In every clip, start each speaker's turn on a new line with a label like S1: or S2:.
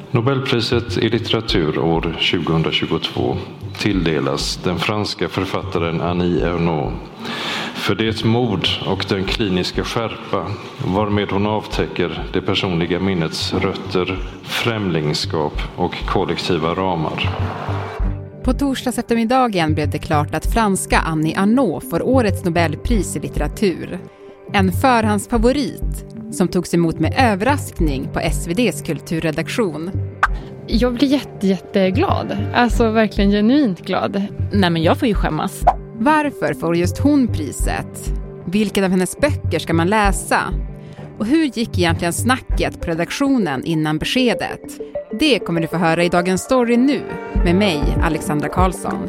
S1: Nobelpriset i litteratur år 2022 tilldelas den franska författaren Annie Ernaux för det mod och den kliniska skärpa varmed hon avtäcker det personliga minnets rötter, främlingskap och kollektiva ramar.
S2: På torsdags eftermiddagen blev det klart att franska Annie Ernaux får årets Nobelpris i litteratur. En förhandsfavorit som togs emot med överraskning på SVDs kulturredaktion.
S3: Jag blir jätteglad. Alltså verkligen genuint glad.
S4: Nej, men jag får ju skämmas.
S2: Varför får just hon priset? Vilken av hennes böcker ska man läsa? Och hur gick egentligen snacket på redaktionen innan beskedet? Det kommer du få höra i Dagens Story nu med mig, Alexandra Karlsson.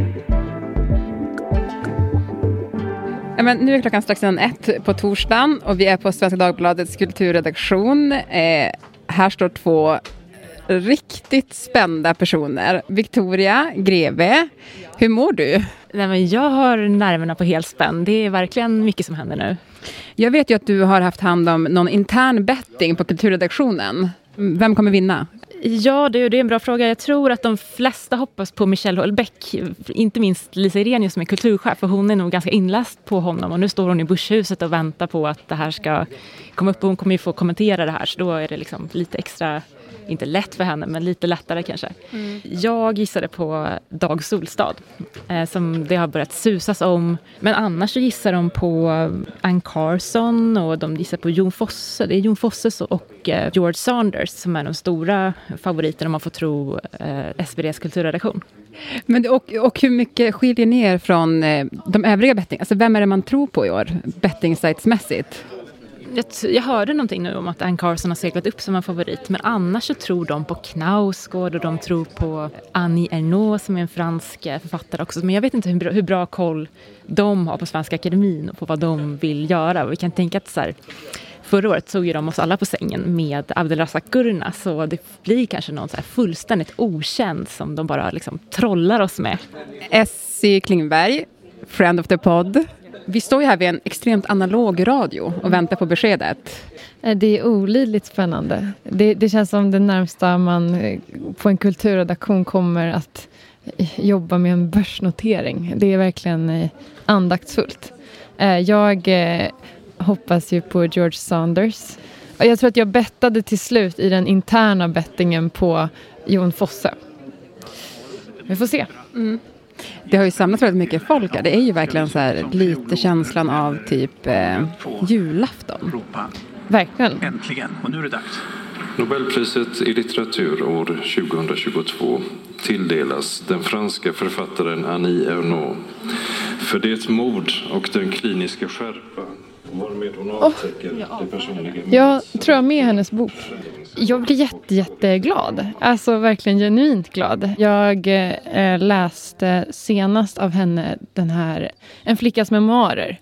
S2: Ja, men nu är klockan strax 1 på torsdagen och vi är på Svenska Dagbladets kulturredaktion. Här står 2 riktigt spända personer. Victoria Greve, hur mår du?
S4: Nej, men jag har nerverna på helspänn. Det är verkligen mycket som händer nu.
S2: Jag vet ju att du har haft hand om någon intern betting på kulturredaktionen. Vem kommer vinna?
S4: Ja, det är en bra fråga. Jag tror att de flesta hoppas på Michelle Houellebecq. Inte minst Lisa Irenius som är kulturchef. För hon är nog ganska inläst på honom. Och nu står hon i Börshuset och väntar på att det här ska komma upp. Och hon kommer ju få kommentera det här. Så då är det liksom lite extra, inte lätt för henne, men lite lättare kanske. Jag gissade på Dag Solstad. Som det har börjat susas om. Men annars så gissar de på Anne Carson. Och de gissar på Jon Fosse. Det är Jon Fosse och George Saunders som är de stora favoriterna om man får tro SVDs kulturredaktion.
S2: Men, och hur mycket skiljer ner från de övriga betting? Alltså vem är det man tror på i år? Betting-sitesmässigt?
S4: Jag hörde någonting nu om att Anne Carson har seglat upp som en favorit. Men annars så tror de på Knausgård och de tror på Annie Ernaux som är en fransk författare också. Men jag vet inte hur bra koll de har på Svenska Akademin och på vad de vill göra. Vi kan tänka att så här, förra året såg ju de oss alla på sängen med Abdelrazak Gurna. Så det blir kanske någon så här fullständigt okänd som de bara liksom trollar oss med.
S2: Essie Klingberg, friend of the pod. Vi står ju här vid en extremt analog radio och väntar på beskedet.
S3: Det är olidligt spännande. Det känns som det närmsta man på en kulturredaktion kommer att jobba med en börsnotering. Det är verkligen andaktsfullt. Jag hoppas ju på George Saunders. Jag tror att jag bettade till slut i den interna bettingen på Jon Fosse. Vi får se.
S2: Det har ju samlat väldigt mycket folk här. Det är ju verkligen så här lite känslan av typ julafton.
S3: Verkligen.
S5: Äntligen, och nu är det dags.
S1: Nobelpriset i litteratur år 2022 tilldelas den franska författaren Annie Ernaux för det mod och den kliniska skärpa varmed hon avtäcker det personliga minnet.
S3: Jag tror jag med hennes bok. Jag blir jätteglad. Alltså verkligen genuint glad. Jag läste senast av henne den här En flickas memoarer.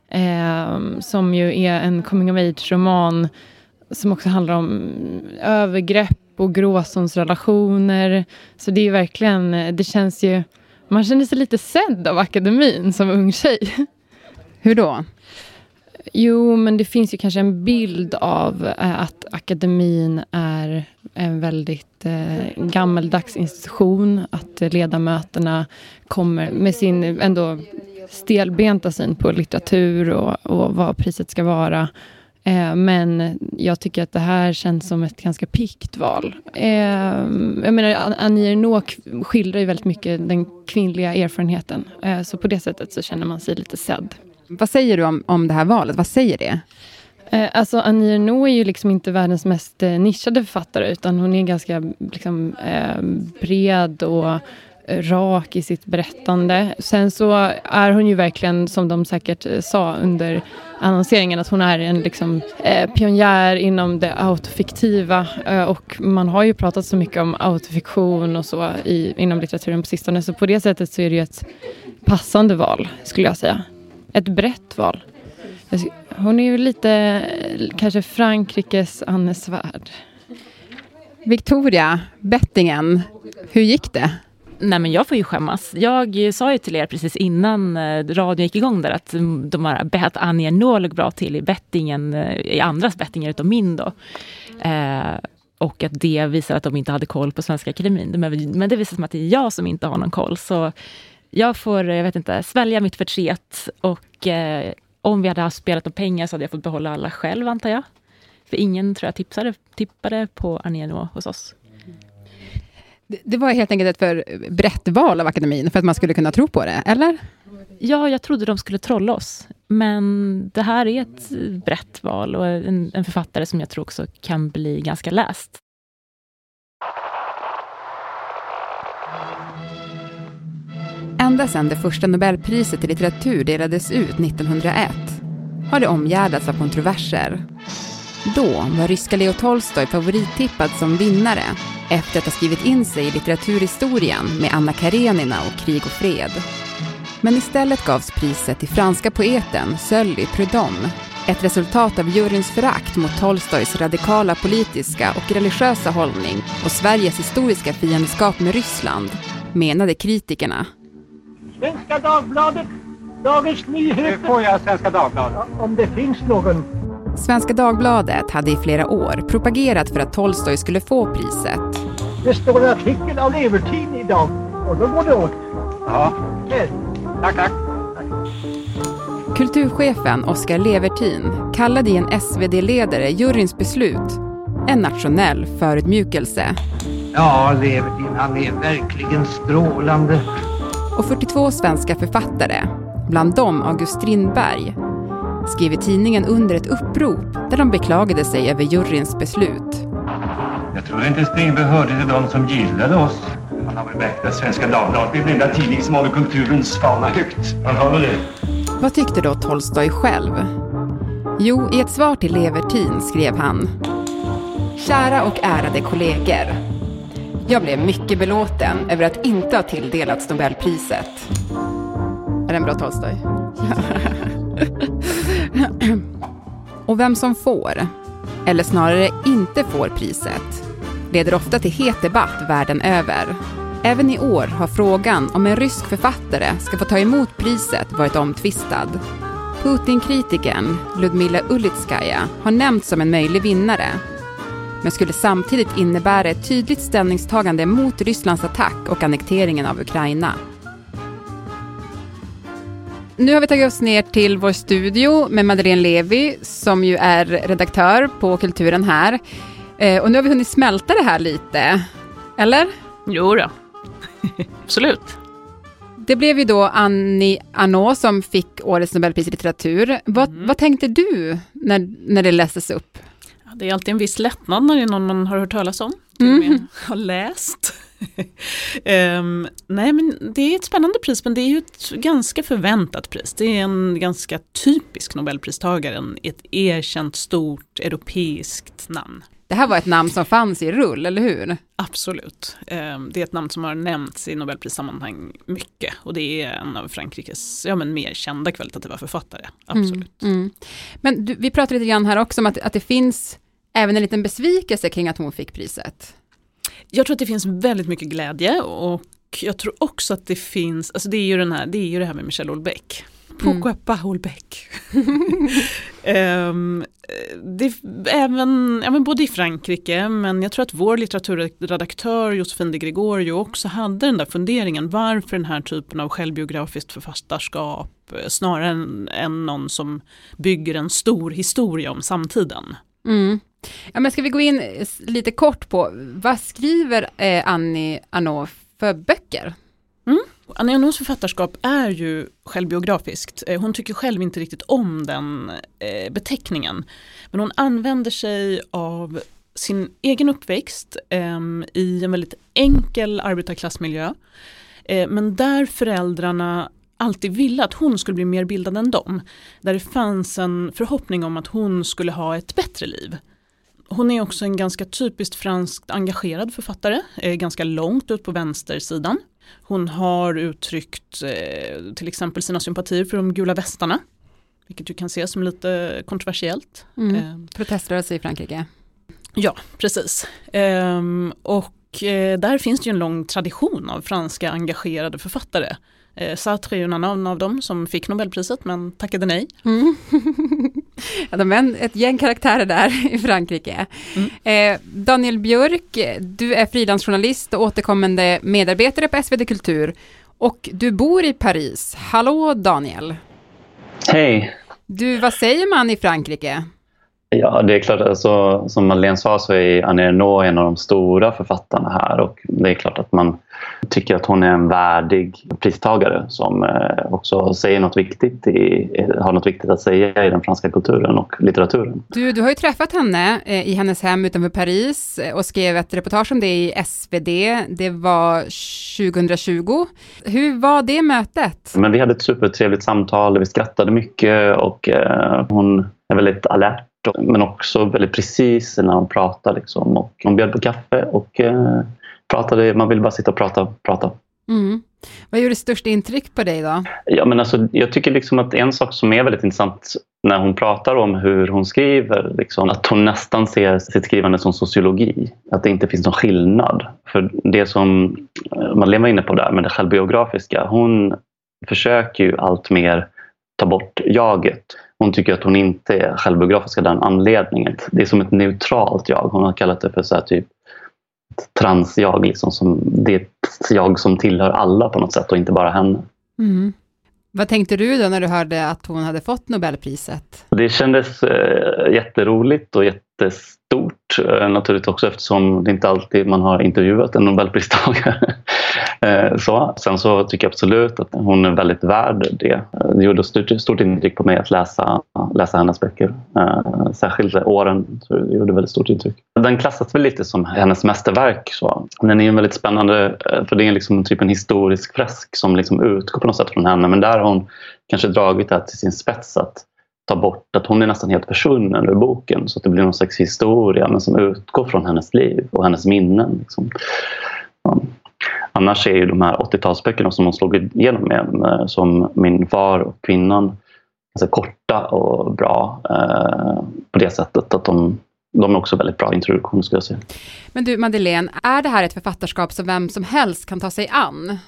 S3: Som ju är en coming of age-roman som också handlar om övergrepp och gråzonsrelationer. Så det är verkligen, det känns ju, man känner sig lite sedd av akademin som ung tjej.
S2: Hur då?
S3: Jo, men det finns ju kanske en bild av att akademin är en väldigt gammaldags institution. Att ledamöterna kommer med sin ändå stelbenta syn på litteratur och vad priset ska vara. Men jag tycker att det här känns som ett ganska pikt val. Jag menar, Annie Ernaux skildrar ju väldigt mycket den kvinnliga erfarenheten. Så på det sättet så känner man sig lite sedd.
S2: Vad säger du om det här valet? Vad säger det?
S3: Alltså Annie Ernaux är ju liksom inte världens mest nischade författare, utan hon är ganska liksom, bred och rak i sitt berättande. Sen så är hon ju verkligen, som de säkert sa under annonseringen, att hon är en liksom, pionjär inom det autofiktiva. Och man har ju pratat så mycket om autofiktion och så inom litteraturen på sistone. Så på det sättet så är det ju ett passande val, skulle jag säga. Ett brett val. Hon är ju lite kanske Frankrikes Anne Svärd.
S2: Victoria, bettingen, hur gick det?
S4: Nej, men jag får ju skämmas. Jag sa ju till er precis innan radion gick igång där att de har bett Annie Ernaux bra till i bettingen, i andras bettingar utom min då. Och att det visar att de inte hade koll på Svenska Akademin. Men det visar som att det är jag som inte har någon koll. Så jag får, svälja mitt förtret. Och om vi hade haft spelat om pengar så hade jag fått behålla alla själv, antar jag. För ingen, tror jag, tippade på Annie Ernaux hos oss.
S2: Det var helt enkelt ett för brett val av akademin för att man skulle kunna tro på det, eller?
S4: Ja, jag trodde de skulle trolla oss. Men det här är ett brett val och en författare som jag tror också kan bli ganska läst.
S2: Ända sedan det första Nobelpriset i litteratur delades ut 1901 har det omgärdats av kontroverser. Då var ryska Leo Tolstoj favorittippad som vinnare efter att ha skrivit in sig i litteraturhistorien med Anna Karenina och Krig och fred. Men istället gavs priset till franska poeten Sully Prudhomme, ett resultat av juryns förakt mot Tolstojs radikala politiska och religiösa hållning och Sveriges historiska fiendskap med Ryssland, menade kritikerna.
S5: Svenska Dagbladet, Dagens Nyheter.
S6: Nu får jag Svenska Dagbladet.
S5: Om det finns någon.
S2: Svenska Dagbladet hade i flera år propagerat för att Tolstoj skulle få priset.
S5: Det står en artikel av Levertin idag och då går det åt.
S6: Ja,
S5: Här.
S6: tack.
S2: Kulturchefen Oskar Levertin kallade i en SvD-ledare juryns beslut en nationell förutmjukelse.
S5: Ja, Levertin, han är verkligen strålande.
S2: Och 42 svenska författare, bland dem August Strindberg, skrev i tidningen under ett upprop där de beklagade sig över juryns beslut.
S7: Jag tror inte Strindberg hörde till de som gillade oss. Han har väl märkt att Svenska Dagbladet blir den enda tidning som håller kulturens fana högt. Han har väl det.
S2: Vad tyckte då Tolstoj själv? Jo, i ett svar till Levertin skrev han: Kära och ärade kollegor, jag blev mycket belåten över att inte ha tilldelats Nobelpriset. Är det en bra Tolstoj? Och vem som får, eller snarare inte får priset, leder ofta till het debatt världen över. Även i år har frågan om en rysk författare ska få ta emot priset varit omtvistad. Putin-kritikern Ludmila Ulitskaja har nämnts som en möjlig vinnare, men skulle samtidigt innebära ett tydligt ställningstagande mot Rysslands attack och annekteringen av Ukraina. Nu har vi tagit oss ner till vår studio med Madeleine Levi som ju är redaktör på Kulturen här. Och nu har vi hunnit smälta det här lite, eller?
S8: Jo då, absolut.
S2: Det blev ju då Annie Ernaux som fick årets Nobelpris i litteratur. Vad tänkte du när det lästes upp?
S8: Ja, det är alltid en viss lättnad när det är någon man har hört talas om, till och med har läst. Nej, men det är ett spännande pris, men det är ju ett ganska förväntat pris. Det är en ganska typisk Nobelpristagare, ett erkänt stort europeiskt namn.
S2: Det här var ett namn som fanns i rull, eller hur?
S8: Absolut. Det är ett namn som har nämnts i Nobelprissammanhang mycket. Och det är en av Frankrikes mer kända kvalitativa författare. Absolut.
S2: Men vi pratade lite grann här också om att det finns även en liten besvikelse kring att hon fick priset.
S8: Jag tror att det finns väldigt mycket glädje, och jag tror också att det finns, alltså det är ju det här med Michel Houellebecq. Pourquoi pas Houellebecq? Även både i Frankrike, men jag tror att vår litteraturredaktör Josefin de Gregorio också hade den där funderingen, varför den här typen av självbiografiskt författarskap snarare än någon som bygger en stor historia om samtiden.
S2: Ja, men ska vi gå in lite kort på vad skriver Annie Ernaux för böcker?
S8: Annie Ernaux författarskap är ju självbiografiskt. Hon tycker själv inte riktigt om den beteckningen. Men hon använder sig av sin egen uppväxt i en väldigt enkel arbetarklassmiljö. Men där föräldrarna alltid ville att hon skulle bli mer bildad än dem. Där det fanns en förhoppning om att hon skulle ha ett bättre liv. Hon är också en ganska typiskt franskt engagerad författare, ganska långt ut på vänstersidan. Hon har uttryckt till exempel sina sympatier för de gula västarna, vilket du kan se som lite kontroversiellt.
S2: Proteströrelse i Frankrike.
S8: Ja, precis. Och där finns det ju en lång tradition av franska engagerade författare. Sartre är ju en annan av dem som fick Nobelpriset men tackade nej.
S2: Ja, de är ett gäng karaktärer där i Frankrike. Daniel Björk, du är frilansjournalist och återkommande medarbetare på SvD Kultur. Och du bor i Paris. Hallå Daniel.
S9: Hej.
S2: Du, vad säger man i Frankrike?
S9: Ja, det är klart, alltså, som Madeleine sa så är Annie Ernaux en av de stora författarna här, och det är klart att man tycker att hon är en värdig pristagare som också säger något viktigt har något viktigt att säga i den franska kulturen och litteraturen.
S2: Du har ju träffat henne i hennes hem utanför Paris och skrev ett reportage om det i SvD. Det var 2020. Hur var det mötet?
S9: Men vi hade ett supertrevligt samtal, vi skrattade mycket och hon är väldigt alert. Men också väldigt precis när hon pratar liksom. Och hon bjöd på kaffe och pratade, man vill bara sitta och prata.
S2: Vad gjorde störst intryck på dig då?
S9: Ja, men alltså, jag tycker liksom att en sak som är väldigt intressant när hon pratar om hur hon skriver, liksom, att hon nästan ser sitt skrivande som sociologi. Att det inte finns någon skillnad. För det som Madeleine var inne på där med det självbiografiska, hon försöker ju allt mer ta bort jaget. Hon tycker att hon inte är självbiografisk av den anledningen. Det är som ett neutralt jag. Hon har kallat det för så här typ ett transjag. Liksom, som det är ett jag som tillhör alla på något sätt och inte bara henne.
S2: Vad tänkte du då när du hörde att hon hade fått Nobelpriset? Det
S9: kändes jätteroligt och jättestort. Naturligtvis också eftersom det inte alltid man har intervjuat en Nobelpristagare. Sen så tycker jag absolut att hon är väldigt värd det. Det gjorde stort intryck på mig att läsa hennes böcker. Särskilt åren, så det gjorde väldigt stort intryck. Den klassas väl lite som hennes mästerverk. Så. Den är ju väldigt spännande, för det är liksom typ en historisk fresk som liksom utgår på något sätt från henne. Men där har hon kanske dragit det till sin spets att ta bort att hon är nästan helt försvunnen ur boken. Så att det blir någon slags historia men som utgår från hennes liv och hennes minnen. Liksom. Annars är ju de här 80-talsböckerna som hon slog igenom med, som Min far och kvinnan, alltså korta och bra på det sättet att de är också väldigt bra introduktion, skulle jag säga.
S2: Men du Madeleine, är det här ett författarskap som vem som helst kan ta sig an?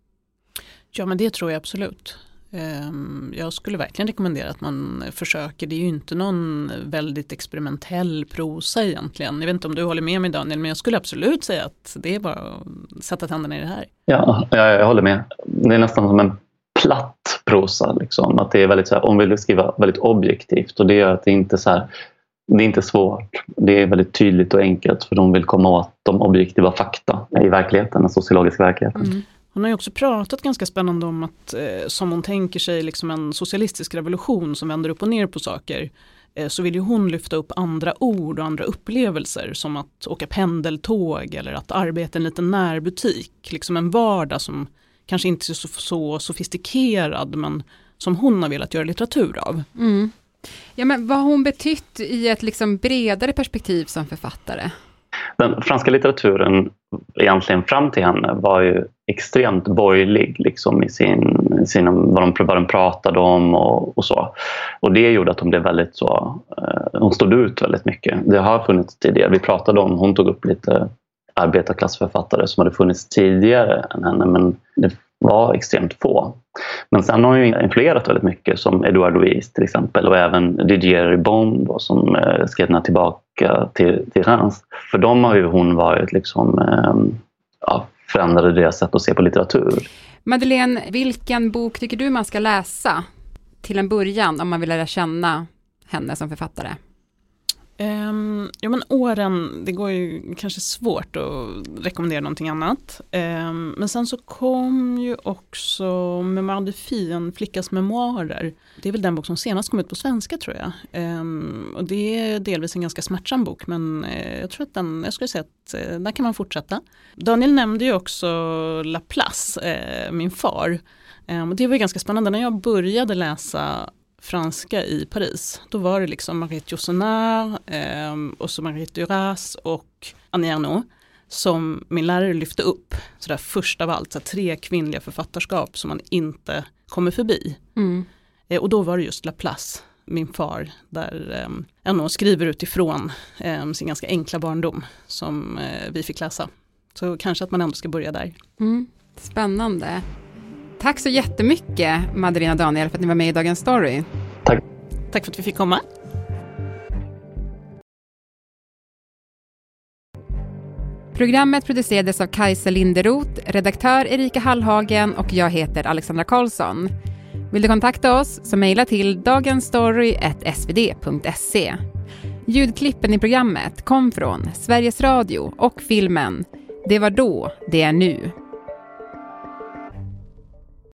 S8: Ja, men det tror jag absolut. Jag skulle verkligen rekommendera att man försöker. Det är ju inte någon väldigt experimentell prosa egentligen. Jag vet inte om du håller med mig Daniel, men jag skulle absolut säga att det är bara att sätta tänderna i det här.
S9: Ja, jag håller med. Det är nästan som en platt prosa. Liksom. Att det är väldigt så här, om vi vill skriva väldigt objektivt, och det gör att det inte så här, det är inte svårt. Det är väldigt tydligt och enkelt, för de vill komma åt de objektiva fakta i verkligheten, den sociologiska verkligheten.
S8: Hon har ju också pratat ganska spännande om att som hon tänker sig liksom en socialistisk revolution som vänder upp och ner på saker, så vill ju hon lyfta upp andra ord och andra upplevelser som att åka pendeltåg eller att arbeta i en liten närbutik. Liksom en vardag som kanske inte är så sofistikerad men som hon har velat göra litteratur av.
S2: Ja, men vad har hon betytt i ett liksom bredare perspektiv som författare?
S9: Den franska litteraturen egentligen fram till henne var ju extremt borgerlig liksom i vad de pratade om och så. Och det gjorde att hon blev väldigt så, hon stod ut väldigt mycket. Det har funnits tidigare. Vi pratade om, hon tog upp lite arbetarklassförfattare som hade funnits tidigare än henne, men det var extremt få. Men sen har hon ju influerat väldigt mycket, som Edouard Louis till exempel, och även Didier Ribon som skrev den tillbaka till Reims. För dem har ju hon varit liksom, förändrade deras sätt att se på litteratur.
S2: Madeleine, vilken bok tycker du man ska läsa till en början om man vill lära känna henne som författare?
S8: Ja, men åren, det går ju kanske svårt att rekommendera någonting annat. Men sen så kom ju också Mémoire de fille, en flickas memoarer. Det är väl den bok som senast kom ut på svenska, tror jag. Och det är delvis en ganska smärtsam bok, men jag tror att jag skulle säga att där kan man fortsätta. Daniel nämnde ju också Laplace, min far. Och det var ju ganska spännande. När jag började läsa franska i Paris, då var det liksom Mariette Yourcenar och så Marguerite Duras och Annie Ernaux som min lärare lyfte upp. Så där först av allt, så 3 kvinnliga författarskap som man inte kommer förbi. Och då var det just Laplace, min far, där Ernaux skriver utifrån sin ganska enkla barndom som vi fick läsa. Så kanske att man ändå ska börja där.
S2: Spännande. Tack så jättemycket, Madeleine och Daniel, för att ni var med i Dagens Story.
S9: Tack.
S8: Tack för att vi fick komma.
S2: Programmet producerades av Kajsa Linderoth, redaktör Erika Hallhagen och jag heter Alexandra Karlsson. Vill du kontakta oss så mejla till dagensstory@svd.se. Ljudklippen i programmet kom från Sveriges Radio och filmen Det var då, det är nu.